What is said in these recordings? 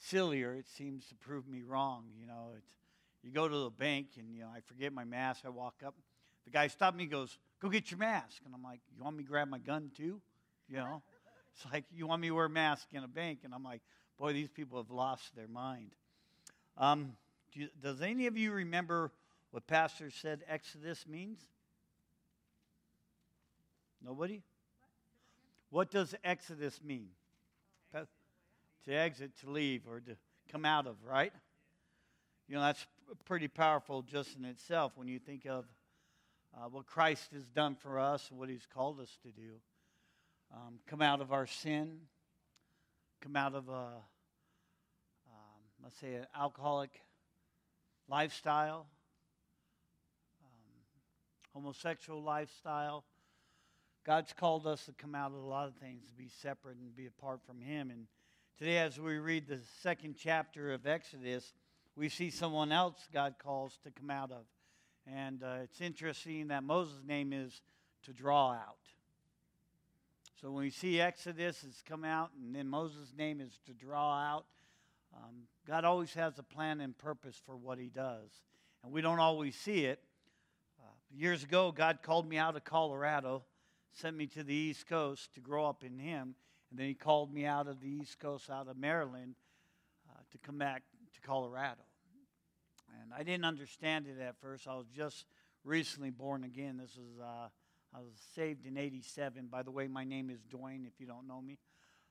sillier, it seems to prove me wrong. You go to the bank and, I forget my mask. I walk up. The guy stopped me, goes, "Go get your mask." And I'm like, "You want me to grab my gun too?" It's like, "You want me to wear a mask in a bank?" And I'm like, boy, these people have lost their mind. Does any of you remember what Pastor said Exodus means? Nobody? What does Exodus mean? To exit, to leave, or to come out of, right? That's pretty powerful just in itself when you think of what Christ has done for us and what He's called us to do. Come out of our sin, come out of let's say, an alcoholic lifestyle, homosexual lifestyle. God's called us to come out of a lot of things, to be separate and be apart from Him. And today, as we read the second chapter of Exodus, we see someone else God calls to come out of. And it's interesting that Moses' name is to draw out. So when we see Exodus, it's come out, and then Moses' name is to draw out. God always has a plan and purpose for what He does. And we don't always see it. Years ago, God called me out of Colorado, sent me to the East Coast to grow up in Him. And then He called me out of the East Coast, out of Maryland, to come back to Colorado. And I didn't understand it at first. I was just recently born again. I was saved in 87. By the way, my name is Dwayne, if you don't know me.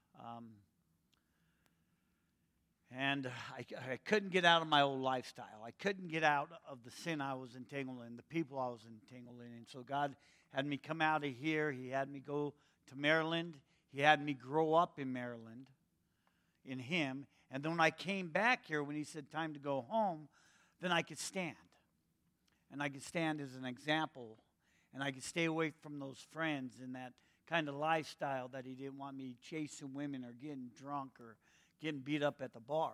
And I couldn't get out of my old lifestyle. I couldn't get out of the sin I was entangled in, the people I was entangled in. And so God had me come out of here. He had me go to Maryland. He had me grow up in Maryland in Him. And then when I came back here, when He said time to go home, then I could stand. And I could stand as an example. And I could stay away from those friends and that kind of lifestyle that He didn't want me chasing women or getting drunk or getting beat up at the bars.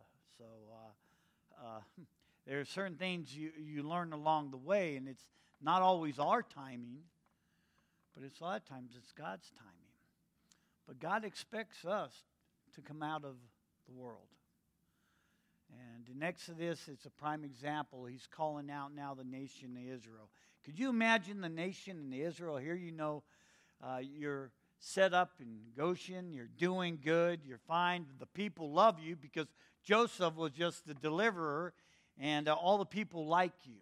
There are certain things you learn along the way, and it's not always our timing, but it's a lot of times it's God's timing. But God expects us to come out of the world. And in Exodus, it's a prime example. He's calling out now the nation of Israel. Could you imagine the nation of Israel? Here you're set up in Goshen, you're doing good, you're fine. The people love you because Joseph was just the deliverer, and all the people like you.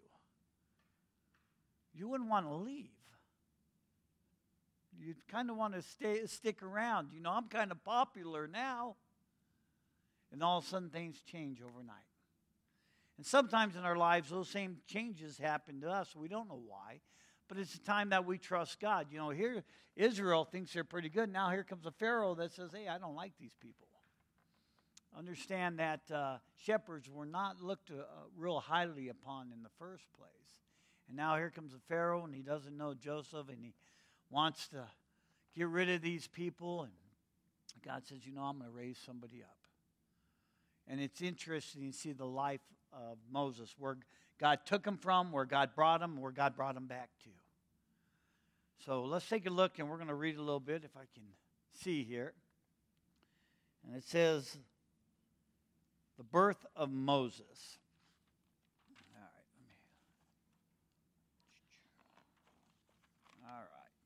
You wouldn't want to leave. You'd kind of want to stick around. I'm kind of popular now. And all of a sudden things change overnight. And sometimes in our lives, those same changes happen to us. We don't know why. But it's a time that we trust God. Here Israel thinks they're pretty good. Now here comes a Pharaoh that says, "Hey, I don't like these people." Understand that shepherds were not looked real highly upon in the first place. And now here comes a Pharaoh, and he doesn't know Joseph, and he wants to get rid of these people. And God says, I'm going to raise somebody up. And it's interesting to see the life of Moses, where God took him from, where God brought him, where God brought him back to. So let's take a look, and we're going to read a little bit, if I can see here. And it says, the birth of Moses. All right.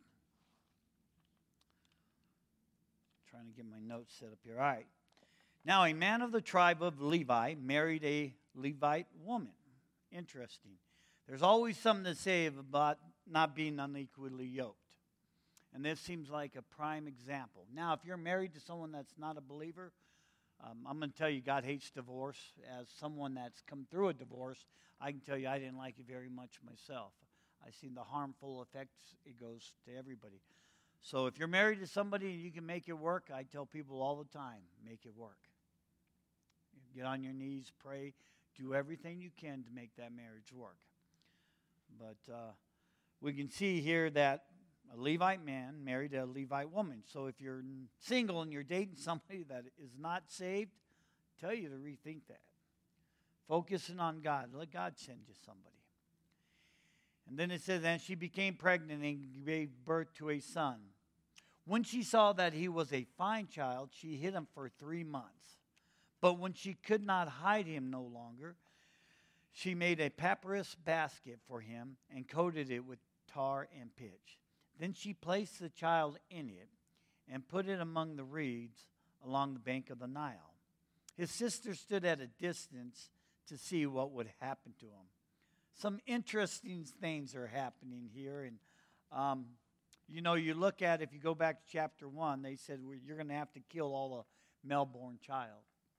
Trying to get my notes set up here. All right. Now, a man of the tribe of Levi married a Levite woman. Interesting. There's always something to say about not being unequally yoked. And this seems like a prime example. Now, if you're married to someone that's not a believer, I'm going to tell you God hates divorce. As someone that's come through a divorce, I can tell you I didn't like it very much myself. I've seen the harmful effects it goes to everybody. So if you're married to somebody and you can make it work, I tell people all the time, make it work. Get on your knees, pray, do everything you can to make that marriage work. But we can see here that a Levite man married a Levite woman. So if you're single and you're dating somebody that is not saved, I tell you to rethink that. Focusing on God. Let God send you somebody. And then it says, and she became pregnant and gave birth to a son. When she saw that he was a fine child, she hid him for 3 months. But when she could not hide him no longer, she made a papyrus basket for him and coated it with tar and pitch. Then she placed the child in it and put it among the reeds along the bank of the Nile. His sister stood at a distance to see what would happen to him. Some interesting things are happening here. And, you look at, if you go back to chapter 1, they said, well, you're going to have to kill all the male-born child.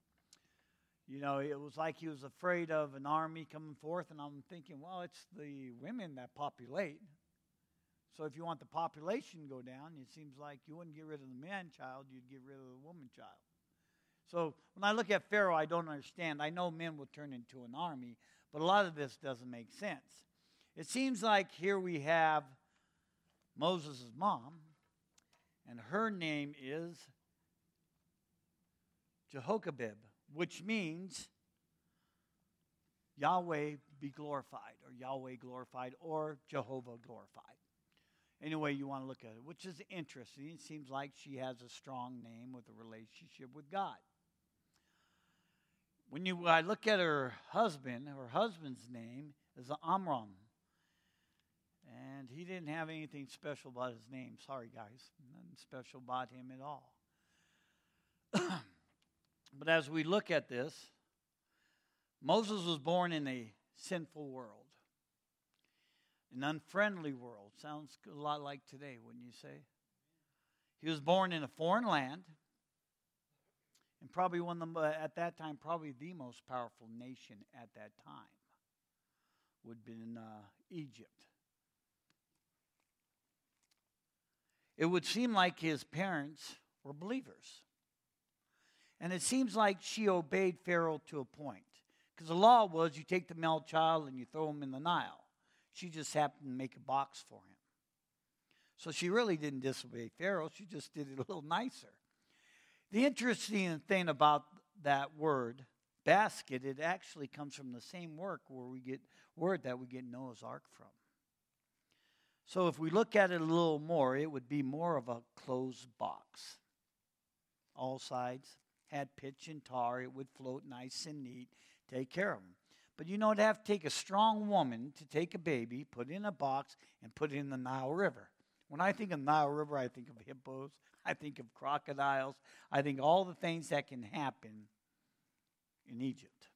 It was like he was afraid of an army coming forth, and I'm thinking, well, it's the women that populate. So if you want the population to go down, it seems like you wouldn't get rid of the man-child, you'd get rid of the woman-child. So when I look at Pharaoh, I don't understand. I know men will turn into an army, but a lot of this doesn't make sense. It seems like here we have Moses' mom, and her name is Jehoshaphat, which means Yahweh be glorified, or Yahweh glorified, or Jehovah glorified. Any way you want to look at it, which is interesting. It seems like she has a strong name with a relationship with God. When I look at her husband's name is Amram. And he didn't have anything special about his name. Sorry, guys. Nothing special about him at all. But as we look at this, Moses was born in a sinful world. An unfriendly world. Sounds a lot like today, wouldn't you say? He was born in a foreign land. And probably at that time, probably the most powerful nation at that time would have been Egypt. It would seem like his parents were believers. And it seems like she obeyed Pharaoh to a point. Because the law was you take the male child and you throw him in the Nile. She just happened to make a box for him. So she really didn't disobey Pharaoh. She just did it a little nicer. The interesting thing about that word, basket, it actually comes from the same word that we get Noah's Ark from. So if we look at it a little more, it would be more of a closed box. All sides had pitch and tar. It would float nice and neat, take care of them. But it'd have to take a strong woman to take a baby, put it in a box, and put it in the Nile River. When I think of Nile River, I think of hippos. I think of crocodiles. I think all the things that can happen in Egypt.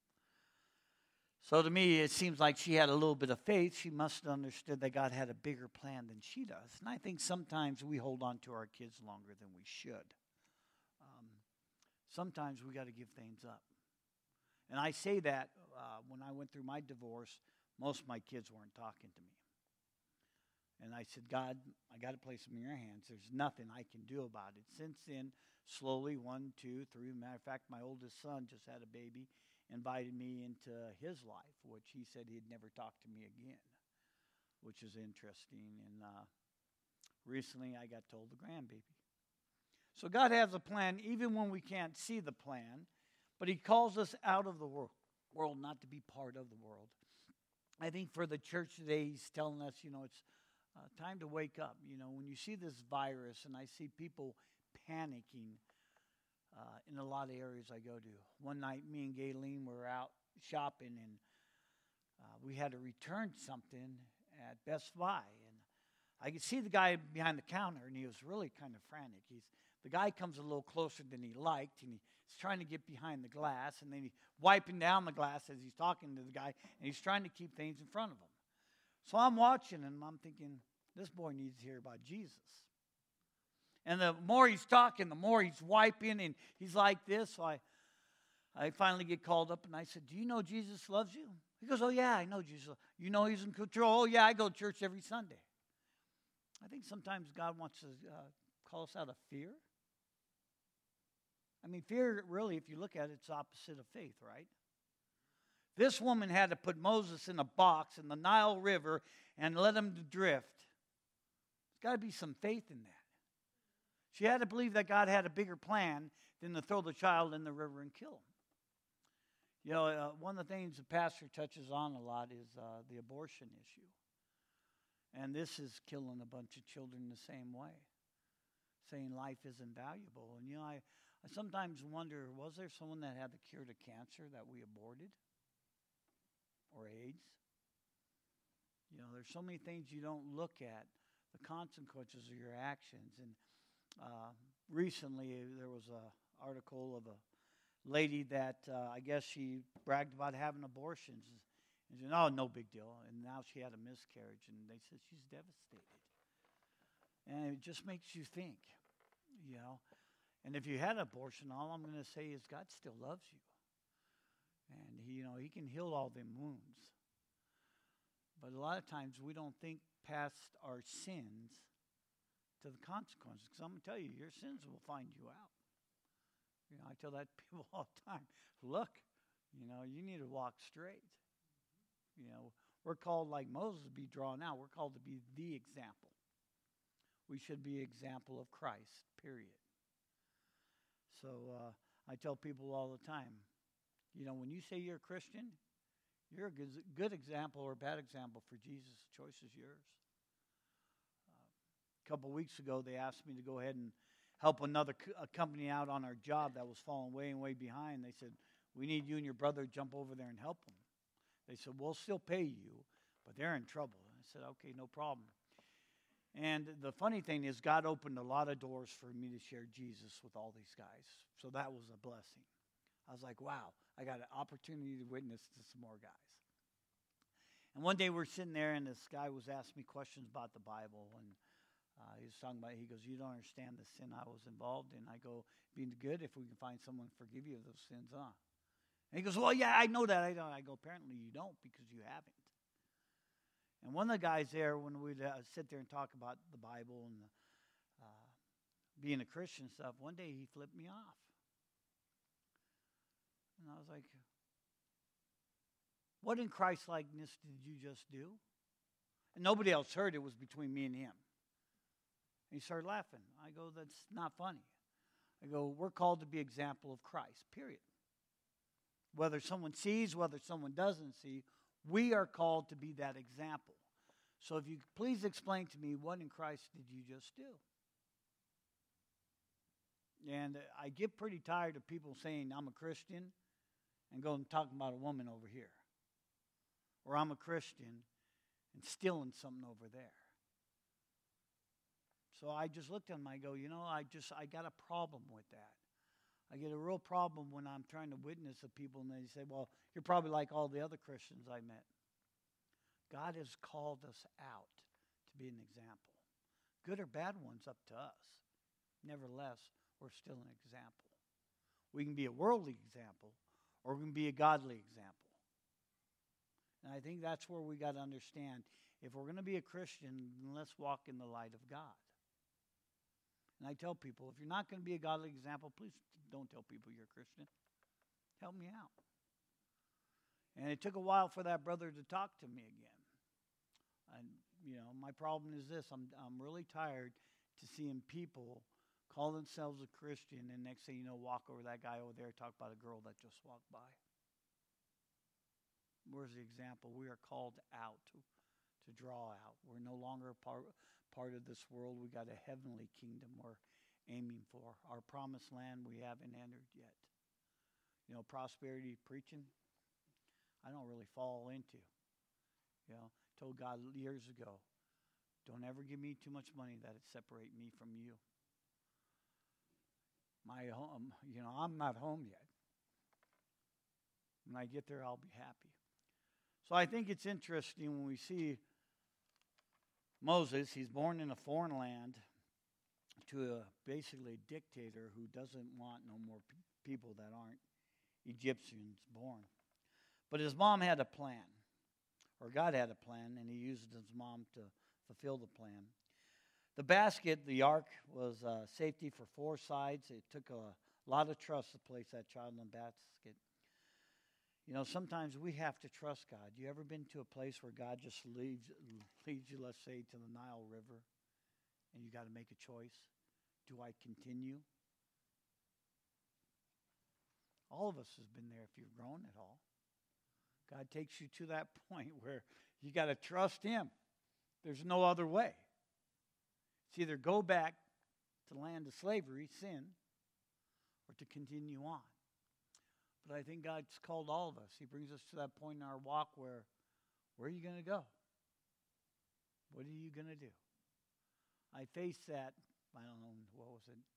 So to me, it seems like she had a little bit of faith. She must have understood that God had a bigger plan than she does. And I think sometimes we hold on to our kids longer than we should. Sometimes we got to give things up. And I say that when I went through my divorce, most of my kids weren't talking to me. And I said, God, I got to place them in your hands. There's nothing I can do about it. Since then, slowly, 1, 2, 3. Matter of fact, my oldest son just had a baby, invited me into his life, which he said he'd never talk to me again, which is interesting. And recently, I got told the grandbaby. So God has a plan, even when we can't see the plan, but he calls us out of the world not to be part of the world. I think for the church today, he's telling us, it's time to wake up. When you see this virus, and I see people panicking in a lot of areas I go to. One night, me and Gayleen were out shopping, and we had to return something at Best Buy. And I could see the guy behind the counter, and he was really kind of frantic. The guy comes a little closer than he liked, and he's trying to get behind the glass, and then he's wiping down the glass as he's talking to the guy, and he's trying to keep things in front of him. So I'm watching, and I'm thinking, this boy needs to hear about Jesus. And the more he's talking, the more he's wiping, and he's like this. So I finally get called up, and I said, do you know Jesus loves you? He goes, oh, yeah, I know Jesus. You know he's in control? Oh, yeah, I go to church every Sunday. I think sometimes God wants to call us out of fear. I mean, fear, really, if you look at it, it's opposite of faith, right? This woman had to put Moses in a box in the Nile River and let him drift. There's got to be some faith in that. She had to believe that God had a bigger plan than to throw the child in the river and kill him. One of the things the pastor touches on a lot is the abortion issue. And this is killing a bunch of children the same way, saying life isn't valuable. And, I I sometimes wonder, was there someone that had the cure to cancer that we aborted? Or AIDS? You know, there's so many things you don't look at, the consequences of your actions. And recently there was an article of a lady that I guess she bragged about having abortions. And she said, oh, no big deal. And now she had a miscarriage, and they said she's devastated. And it just makes you think, you know. And if you had an abortion, all I'm going to say is God still loves you. And, he can heal all them wounds. But a lot of times we don't think past our sins to the consequences. Because I'm going to tell you, your sins will find you out. I tell that to people all the time. Look, you need to walk straight. We're called, like Moses, to be drawn out. We're called to be the example. We should be an example of Christ, period. So I tell people all the time, when you say you're a Christian, you're a good example or a bad example for Jesus. The choice is yours. A couple weeks ago, they asked me to go ahead and help another company out on our job that was falling way and way behind. They said, we need you and your brother to jump over there and help them. They said, we'll still pay you, but they're in trouble. I said, okay, no problem. And the funny thing is, God opened a lot of doors for me to share Jesus with all these guys. So that was a blessing. I was like, wow, I got an opportunity to witness to some more guys. And one day we're sitting there, and this guy was asking me questions about the Bible. And he was talking about, he goes, you don't understand the sin I was involved in. I go, be good if we can find someone to forgive you of those sins, huh? And he goes, well, yeah, I know that. I go, apparently you don't, because you haven't. And one of the guys there, when we'd sit there and talk about the Bible and being a Christian and stuff, one day he flipped me off. And I was like, what in Christ-likeness did you just do? And nobody else heard. It was between me and him. And he started laughing. I go, that's not funny. I go, we're called to be example of Christ, period. Whether someone sees, whether someone doesn't see, we are called to be that example. So if you could please explain to me, what in Christ did you just do? And I get pretty tired of people saying, I'm a Christian, and going and talking about a woman over here. Or I'm a Christian, and stealing something over there. So I just looked at him, I go, I got a problem with that. I get a real problem when I'm trying to witness to people, and they say, well, you're probably like all the other Christians I met. God has called us out to be an example. Good or bad ones, up to us. Nevertheless, we're still an example. We can be a worldly example, or we can be a godly example. And I think that's where we got to understand, if we're going to be a Christian, then let's walk in the light of God. And I tell people, if you're not going to be a godly example, please don't tell people you're a Christian. Help me out. And it took a while for that brother to talk to me again. And, my problem is this. I'm really tired to seeing people call themselves a Christian, and next thing you know, walk over that guy over there and talk about a girl that just walked by. Where's the example? We are called out to draw out. We're no longer part of this world. We got a heavenly kingdom we're aiming for. Our promised land we haven't entered yet. Prosperity preaching, I don't really fall into. Told God years ago, don't ever give me too much money that it separate me from you. My home, I'm not home yet. When I get there, I'll be happy. So I think it's interesting when we see Moses. He's born in a foreign land to basically a dictator who doesn't want no more people that aren't Egyptians born. But his mom had a plan, or God had a plan, and he used his mom to fulfill the plan. The basket, the ark, was safety for 4 sides. It took a lot of trust to place that child in the basket. Sometimes we have to trust God. You ever been to a place where God just leads you, let's say, to the Nile River, and you got to make a choice? Do I continue? All of us has been there if you've grown at all. God takes you to that point where you got to trust him. There's no other way. It's either go back to the land of slavery, sin, or to continue on. But I think God's called all of us. He brings us to that point in our walk where are you going to go? What are you going to do? I faced that, I don't know, what was it?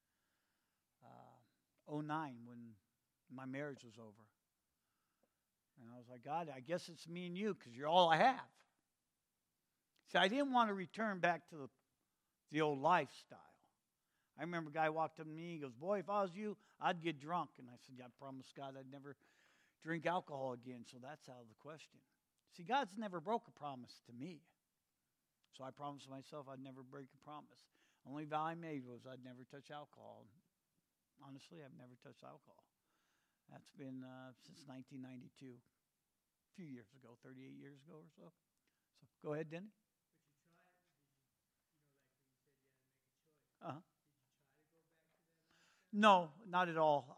2009 when my marriage was over. And I was like, God, I guess it's me and you because you're all I have. See, I didn't want to return back to the old lifestyle. I remember a guy walked up to me, he goes, boy, if I was you, I'd get drunk. And I said, yeah, I promised God I'd never drink alcohol again, so that's out of the question. See, God's never broke a promise to me. So I promised myself I'd never break a promise. Only vow I made was I'd never touch alcohol. Honestly, I've never touched alcohol. That's been since 1992, a few years ago, 38 years ago or so. So go ahead, Denny. Uh-huh. No, not at all.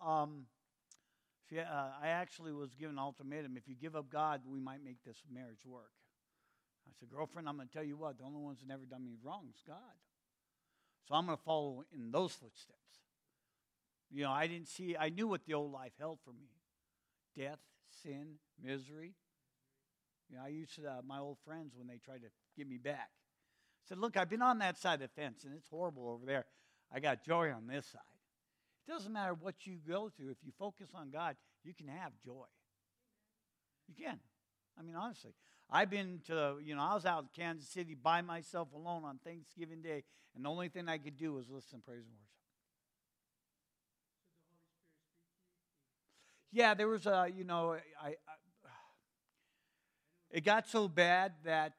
I actually was given an ultimatum. If you give up God, we might make this marriage work. I said, girlfriend, I'm going to tell you what, the only ones that never done me wrong is God. So I'm going to follow in those footsteps. You know, I knew what the old life held for me. Death, sin, misery. You know, I used to, my old friends, when they tried to get me back, I said, look, I've been on that side of the fence, and it's horrible over there. I got joy on this side. It doesn't matter what you go through. If you focus on God, you can have joy. You can. I mean, honestly. I've been to, I was out in Kansas City by myself alone on Thanksgiving Day, and the only thing I could do was listen to praise and worship. Yeah, there was it got so bad that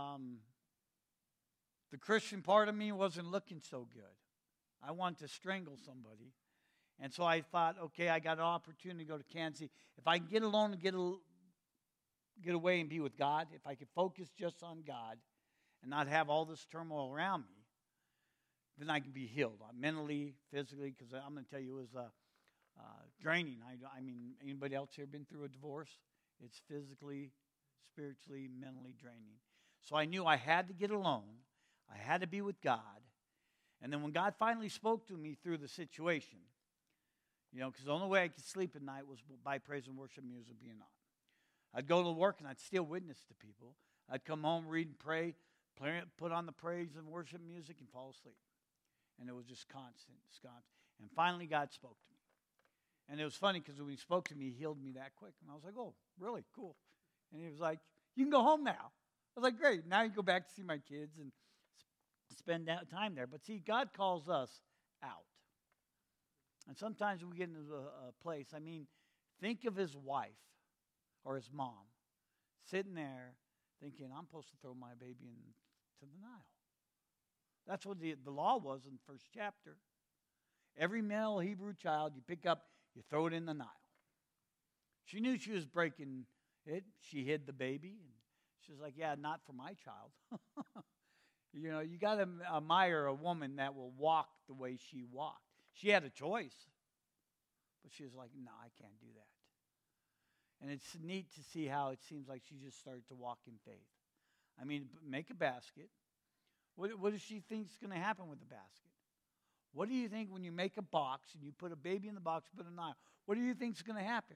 the Christian part of me wasn't looking so good. I wanted to strangle somebody. And so I thought, okay, I got an opportunity to go to Kansas City. If I can get alone and get away and be with God, if I could focus just on God and not have all this turmoil around me, then I can be healed mentally, physically, because I'm going to tell you, it was draining. I mean, anybody else here been through a divorce? It's physically, spiritually, mentally draining. So I knew I had to get alone. I had to be with God. And then when God finally spoke to me through the situation, because the only way I could sleep at night was by praise and worship music being on. I'd go to work and I'd still witness to people. I'd come home, read and pray, put on the praise and worship music, and fall asleep. And it was just constant. And finally God spoke to me. And it was funny because when he spoke to me, he healed me that quick. And I was like, oh, really? Cool. And he was like, you can go home now. I was like, great. Now you go back to see my kids and spend that time there. But see, God calls us out. And sometimes we get into a place, think of his wife or his mom sitting there thinking, I'm supposed to throw my baby into the Nile. That's what the law was in the first chapter. Every male Hebrew child you pick up, you throw it in the Nile. She knew she was breaking it. She hid the baby. And she was like, yeah, not for my child. You got to admire a woman that will walk the way she walked. She had a choice. But she was like, no, I can't do that. And it's neat to see how it seems like she just started to walk in faith. Make a basket. What does she think is going to happen with the basket? What do you think when you make a box and you put a baby in the box, put a Nile? What do you think is going to happen?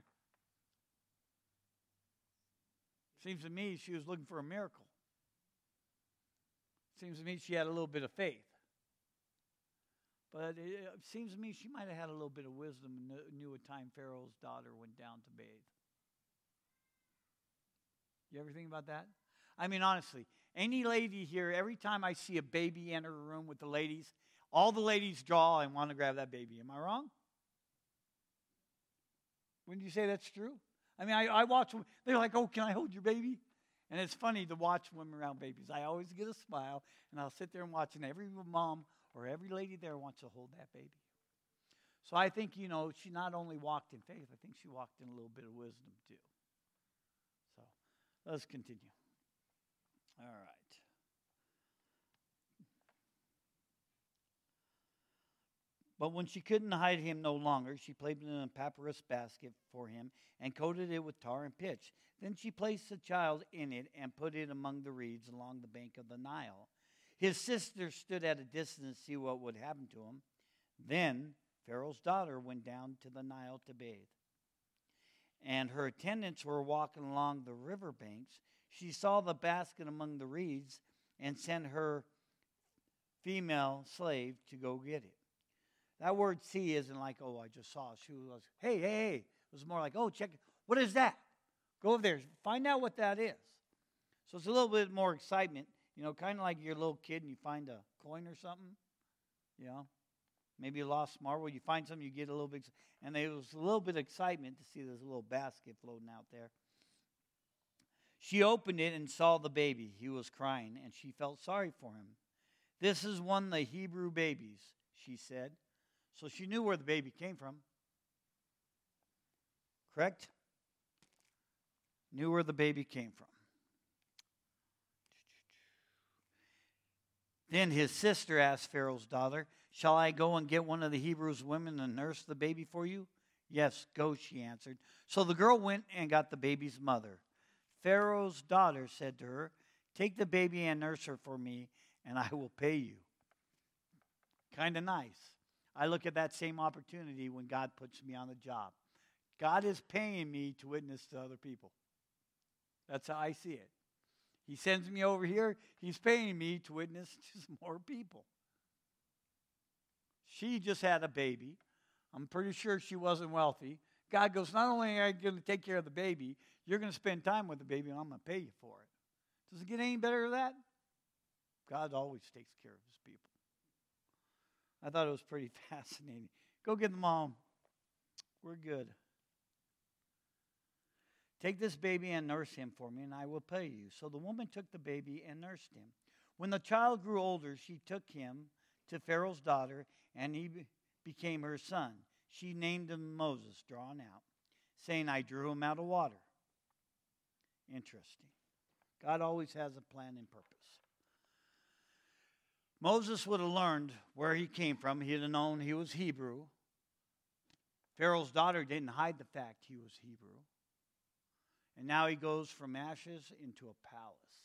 Seems to me she was looking for a miracle. Seems to me she had a little bit of faith. But it seems to me she might have had a little bit of wisdom and knew a time Pharaoh's daughter went down to bathe. You ever think about that? Honestly, any lady here, every time I see a baby enter a room with the ladies, all the ladies draw and want to grab that baby. Am I wrong? Wouldn't you say that's true? I watch them. They're like, oh, can I hold your baby? And it's funny to watch women around babies. I always get a smile, and I'll sit there and watch, and every mom or every lady there wants to hold that baby. So I think, she not only walked in faith, I think she walked in a little bit of wisdom too. So let's continue. All right. But when she couldn't hide him no longer, she placed him in a papyrus basket for him and coated it with tar and pitch. Then she placed the child in it and put it among the reeds along the bank of the Nile. His sister stood at a distance to see what would happen to him. Then Pharaoh's daughter went down to the Nile to bathe, and her attendants were walking along the river banks. She saw the basket among the reeds and sent her female slave to go get it. That word see isn't like, oh, I just saw it. She was, hey, hey, hey. It was more like, oh, check it. What is that? Go over there. Find out what that is. So it's a little bit more excitement, kind of like you're a little kid and you find a coin or something, Maybe a lost marble. You find something, you get a little bit, and there was a little bit of excitement to see this little basket floating out there. She opened it and saw the baby. He was crying, and she felt sorry for him. This is one of the Hebrew babies, she said. So she knew where the baby came from. Correct? Knew where the baby came from. Then his sister asked Pharaoh's daughter, shall I go and get one of the Hebrews' women and nurse the baby for you? Yes, go, she answered. So the girl went and got the baby's mother. Pharaoh's daughter said to her, take the baby and nurse her for me, and I will pay you. Kind of nice. I look at that same opportunity when God puts me on the job. God is paying me to witness to other people. That's how I see it. He sends me over here. He's paying me to witness to some more people. She just had a baby. I'm pretty sure she wasn't wealthy. God goes, not only are you going to take care of the baby, you're going to spend time with the baby, and I'm going to pay you for it. Does it get any better than that? God always takes care of his people. I thought it was pretty fascinating. Go get the mom. We're good. Take this baby and nurse him for me, and I will pay you. So the woman took the baby and nursed him. When the child grew older, she took him to Pharaoh's daughter, and he became her son. She named him Moses, drawn out, saying, I drew him out of water. Interesting. God always has a plan and purpose. Moses would have learned where he came from. He'd have known he was Hebrew. Pharaoh's daughter didn't hide the fact he was Hebrew. And now he goes from ashes into a palace.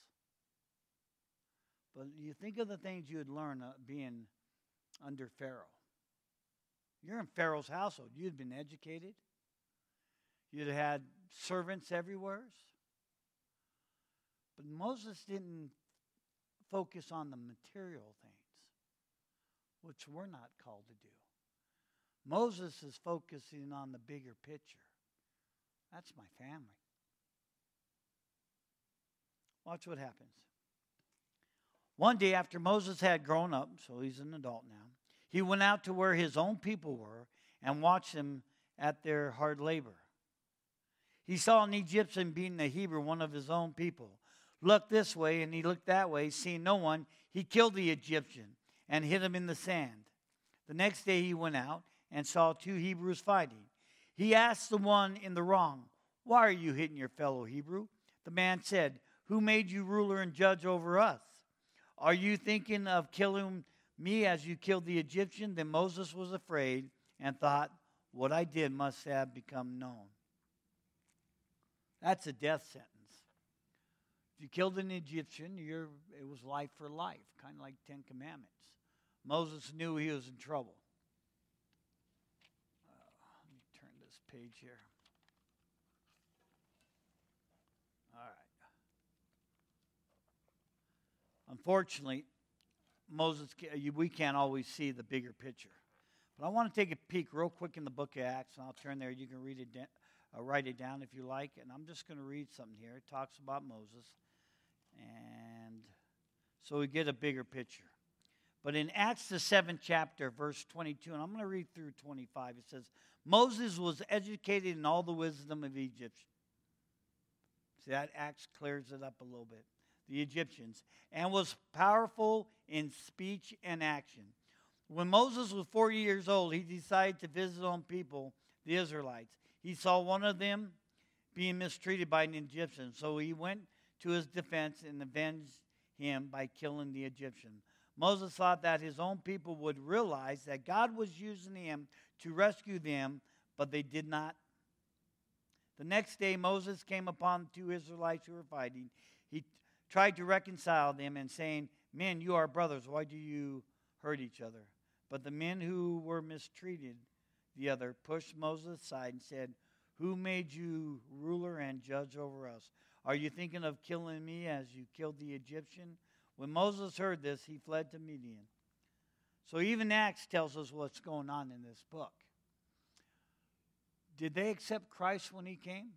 But you think of the things you'd learn being under Pharaoh. You're in Pharaoh's household. You'd been educated. You'd had servants everywhere. But Moses didn't focus on the material things, which we're not called to do. Moses is focusing on the bigger picture. That's my family. Watch what happens. One day after Moses had grown up, so he's an adult now, he went out to where his own people were and watched them at their hard labor. He saw an Egyptian beating a Hebrew, one of his own people. Looked this way and he looked that way, seeing no one. He killed the Egyptian and hid him in the sand. The next day he went out and saw two Hebrews fighting. He asked the one in the wrong, why are you hitting your fellow Hebrew? The man said, who made you ruler and judge over us? Are you thinking of killing me as you killed the Egyptian? Then Moses was afraid and thought, what I did must have become known. That's a death sentence. If you killed an Egyptian, it was life for life, kind of like 10 Commandments. Moses knew he was in trouble. Let me turn this page here. All right. Unfortunately, we can't always see the bigger picture. But I want to take a peek real quick in the book of Acts, and I'll turn there. You can read it, write it down if you like. And I'm just going to read something here. It talks about Moses. And so we get a bigger picture. But in Acts, the 7th chapter, verse 22, and I'm going to read through 25, it says, Moses was educated in all the wisdom of Egypt. See, that Acts clears it up a little bit. The Egyptians, and was powerful in speech and action. When Moses was 40 years old, he decided to visit his own people, the Israelites. He saw one of them being mistreated by an Egyptian, so he went to his defense and avenged him by killing the Egyptian. Moses thought that his own people would realize that God was using him to rescue them, but they did not. The next day, Moses came upon two Israelites who were fighting. He tried to reconcile them and saying, men, you are brothers. Why do you hurt each other? But the men who were mistreated the other, pushed Moses aside and said, "Who made you ruler and judge over us? Are you thinking of killing me as you killed the Egyptian?" When Moses heard this, he fled to Midian. So even Acts tells us what's going on in this book. Did they accept Christ when he came?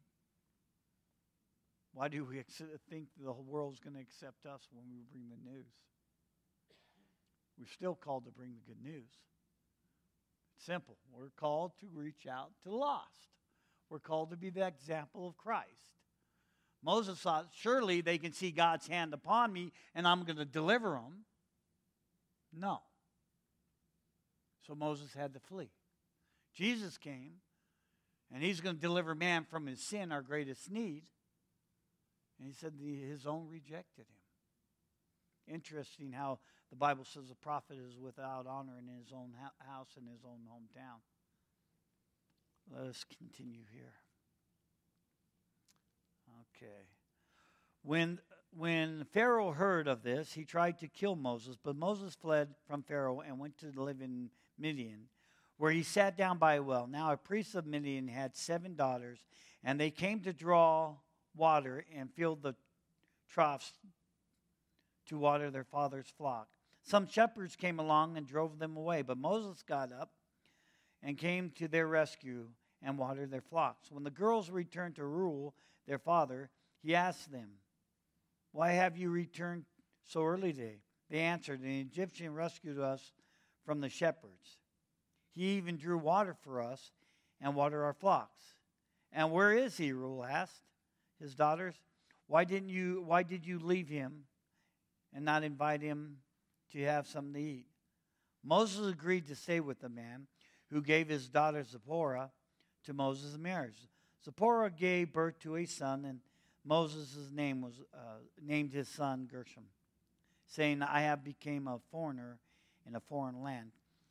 Why do we think the whole world's going to accept us when we bring the news? We're still called to bring the good news. It's simple. We're called to reach out to the lost. We're called to be the example of Christ. Moses thought, surely they can see God's hand upon me and I'm going to deliver them. No. So Moses had to flee. Jesus came, and he's going to deliver man from his sin, our greatest need. And he said his own rejected him. Interesting how the Bible says a prophet is without honor in his own house and his own hometown. Let us continue here. Okay. When Pharaoh heard of this, he tried to kill Moses, but Moses fled from Pharaoh and went to live in Midian, where he sat down by a well. Now a priest of Midian had 7 daughters, and they came to draw water and filled the troughs to water their father's flock. Some shepherds came along and drove them away, but Moses got up and came to their rescue and watered their flocks. When the girls returned to Reuel, their father, he asked them, "Why have you returned so early today?" They answered, "An Egyptian rescued us from the shepherds. He even drew water for us and watered our flocks." "And where is he?" Reuel asked his daughters. Why did you leave him and not invite him to have something to eat?" Moses agreed to stay with the man who gave his daughter Zipporah to Moses in marriage. Zipporah gave birth to a son, and Moses' name was named his son Gershom, saying, "I have become a foreigner in a foreign land."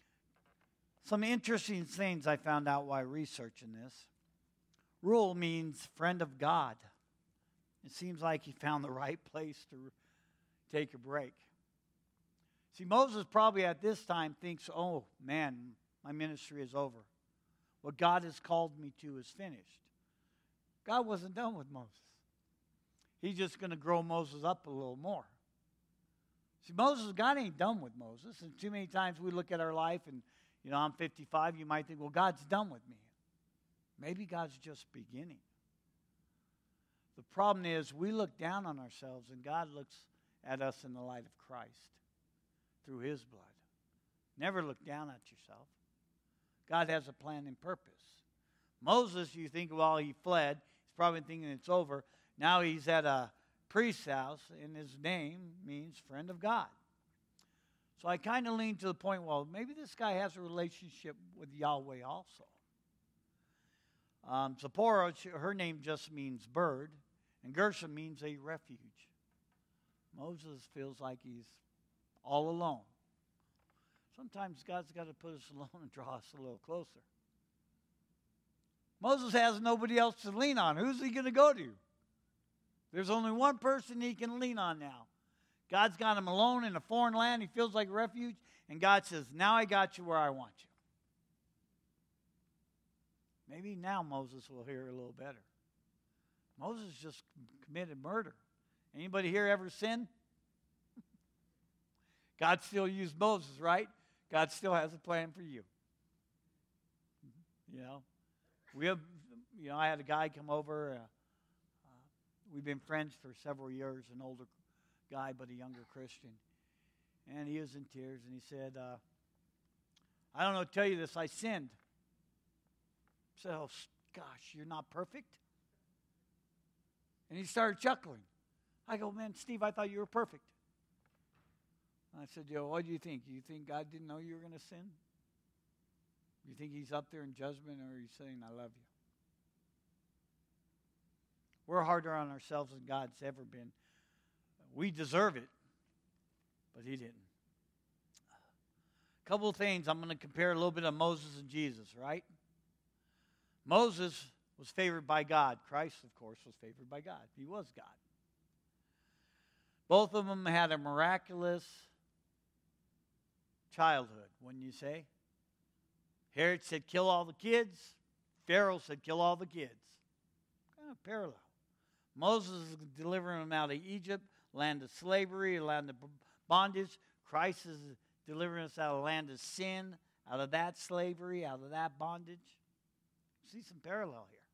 Some interesting things I found out while researching this. Reuel means friend of God. It seems like he found the right place to take a break. See, Moses probably at this time thinks, "Oh, man, my ministry is over. What God has called me to is finished." God wasn't done with Moses. He's just going to grow Moses up a little more. See, God ain't done with Moses. And too many times we look at our life and, I'm 55, you might think, well, God's done with me. Maybe God's just beginning. The problem is we look down on ourselves and God looks at us in the light of Christ through his blood. Never look down at yourself. God has a plan and purpose. Moses, you think, well, he fled. He's probably thinking it's over. Now he's at a priest's house, and his name means friend of God. So I kind of lean to the point, well, maybe this guy has a relationship with Yahweh also. Zipporah, her name just means bird, and Gershom means a refuge. Moses feels like he's all alone. Sometimes God's got to put us alone and draw us a little closer. Moses has nobody else to lean on. Who's he going to go to? There's only one person he can lean on now. God's got him alone in a foreign land. He feels like refuge. And God says, "Now I got you where I want you." Maybe now Moses will hear a little better. Moses just committed murder. Anybody here ever sin? God still used Moses, right? God still has a plan for you. I had a guy come over. We've been friends for several years, an older guy, but a younger Christian. And he was in tears, and he said, "I don't know to tell you this, I sinned." I said, "Oh, gosh, you're not perfect?" And he started chuckling. I go, "Man, Steve, I thought you were perfect." I said, "What do you think? Do you think God didn't know you were going to sin? You think he's up there in judgment, or are you saying, 'I love you'?" We're harder on ourselves than God's ever been. We deserve it, but he didn't. A couple of things. I'm going to compare a little bit of Moses and Jesus, right? Moses was favored by God. Christ, of course, was favored by God. He was God. Both of them had a miraculous childhood, wouldn't you say? Herod said, kill all the kids. Pharaoh said, kill all the kids. Kind of parallel. Moses is delivering them out of Egypt, land of slavery, land of bondage. Christ is delivering us out of the land of sin, out of that slavery, out of that bondage. See some parallel here.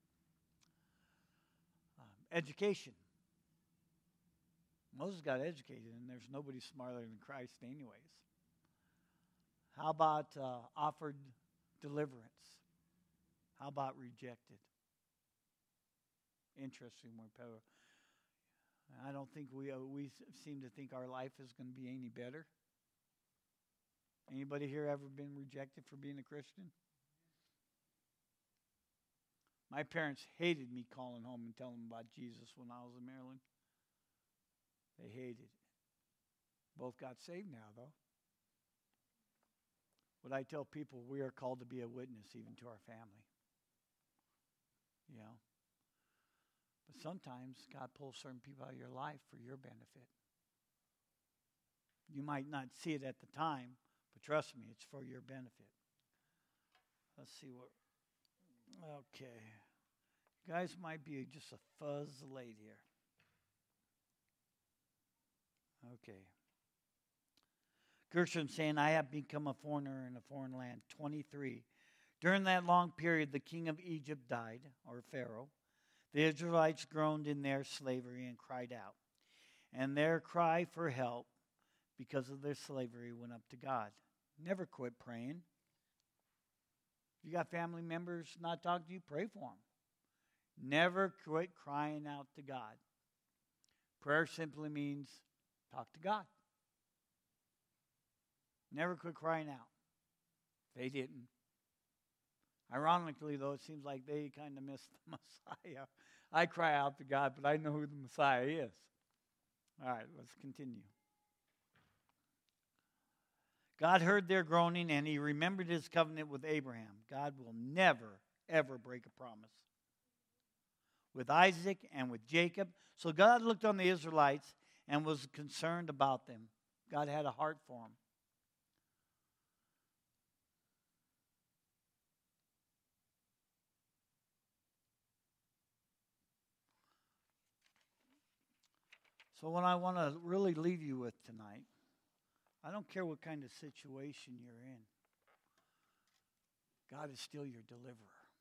Education. Moses got educated, and there's nobody smarter than Christ anyways. How about offered deliverance? How about rejected? Interesting. I don't think we seem to think our life is going to be any better. Anybody here ever been rejected for being a Christian? My parents hated me calling home and telling them about Jesus when I was in Maryland. They hated it. Both got saved now, though. What I tell people, we are called to be a witness even to our family. You know? But sometimes God pulls certain people out of your life for your benefit. You might not see it at the time, but trust me, it's for your benefit. Let's see what... Okay. You guys might be just a fuzz late here. Okay. Gershom saying, I have become a foreigner in a foreign land. 23. During that long period, the king of Egypt died, or Pharaoh. The Israelites groaned in their slavery and cried out. And their cry for help because of their slavery went up to God. Never quit praying. If you got family members not talking to you, pray for them. Never quit crying out to God. Prayer simply means talk to God. Never quit crying out. They didn't. Ironically, though, it seems like they kind of missed the Messiah. I cry out to God, but I know who the Messiah is. All right, let's continue. God heard their groaning, and he remembered his covenant with Abraham. God will never, ever break a promise. With Isaac and with Jacob. So God looked on the Israelites and was concerned about them. God had a heart for them. So what I want to really leave you with tonight, I don't care what kind of situation you're in. God is still your deliverer.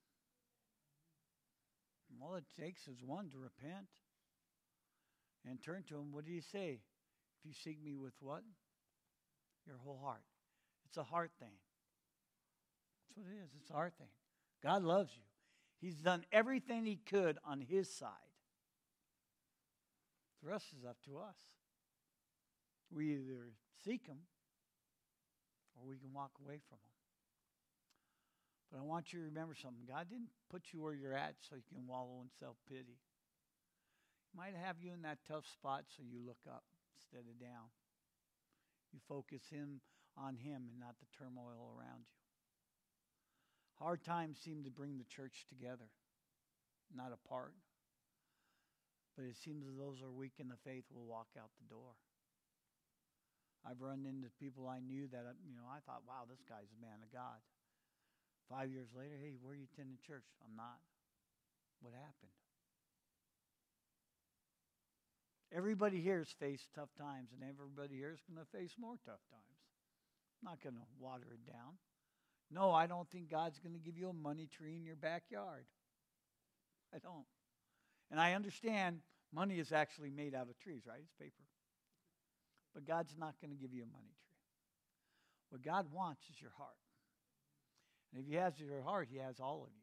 And all it takes is one to repent and turn to him. What do you say? If you seek me with what? Your whole heart. It's a heart thing. That's what it is. It's a heart thing. God loves you. He's done everything he could on his side. The rest is up to us. We either seek him or we can walk away from him. But I want you to remember something. God didn't put you where you're at so you can wallow in self-pity. He might have you in that tough spot so you look up instead of down. You focus on him and not the turmoil around you. Hard times seem to bring the church together, not apart. But it seems that those who are weak in the faith will walk out the door. I've run into people I knew that, I thought, wow, this guy's a man of God. 5 years later, hey, where are you attending church? I'm not. What happened? Everybody here has faced tough times, and everybody here is going to face more tough times. I'm not going to water it down. No, I don't think God's going to give you a money tree in your backyard. I don't. And I understand money is actually made out of trees, right? It's paper. But God's not going to give you a money tree. What God wants is your heart. And if he has your heart, he has all of you.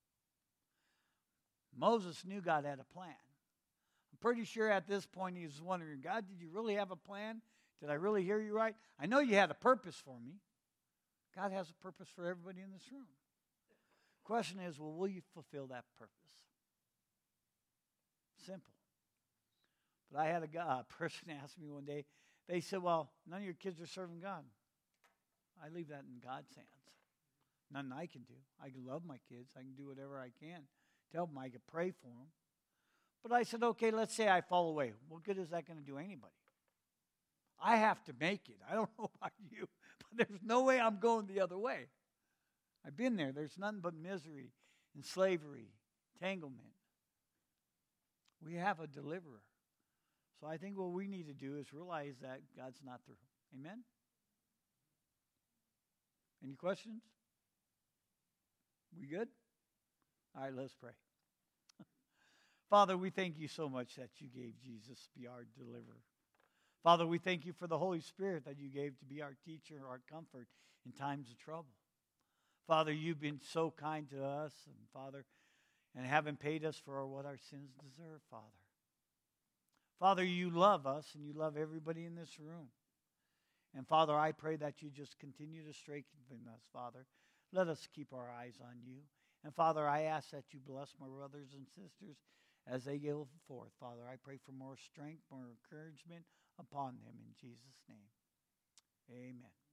Moses knew God had a plan. I'm pretty sure at this point he was wondering, God, did you really have a plan? Did I really hear you right? I know you had a purpose for me. God has a purpose for everybody in this room. The question is, well, will you fulfill that purpose? Simple. But I had a person ask me one day, they said, well, none of your kids are serving God. I leave that in God's hands. Nothing I can do. I can love my kids. I can do whatever I can to help them. I can pray for them. But I said, okay, let's say I fall away. What good is that going to do anybody? I have to make it. I don't know about you, but there's no way I'm going the other way. I've been there. There's nothing but misery and slavery, entanglement. We have a deliverer. So I think what we need to do is realize that God's not through. Amen? Any questions? We good? All right, let's pray. Father, we thank you so much that you gave Jesus to be our deliverer. Father, we thank you for the Holy Spirit that you gave to be our teacher, our comfort in times of trouble. Father, you've been so kind to us, and Father, and haven't paid us for what our sins deserve, Father. Father, you love us, and you love everybody in this room. And Father, I pray that you just continue to strengthen us, Father. Let us keep our eyes on you. And Father, I ask that you bless my brothers and sisters as they go forth. Father, I pray for more strength, more encouragement upon them in Jesus' name. Amen.